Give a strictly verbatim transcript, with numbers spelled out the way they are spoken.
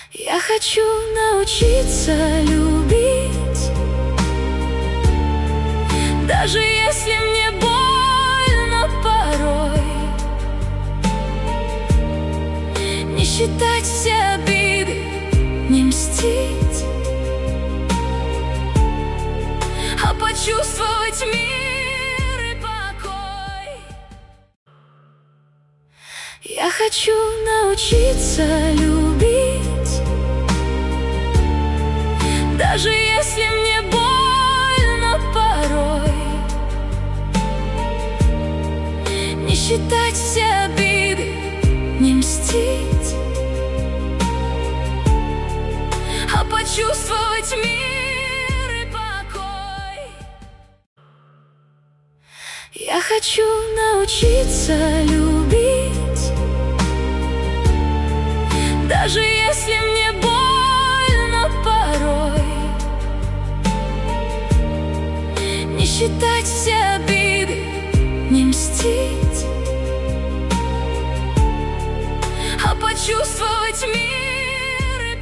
Я хочу научиться любить, даже если мне больно порой. Не считать все обиды, не мстить, а почувствовать мир и покой. Я хочу научиться любить, даже если мне больно порой. Не считать все обиды, не мстить, а почувствовать мир и покой. Я хочу научиться любить, даже если мне больно порой. Не считать все обиды, не мстить, а почувствовать мир.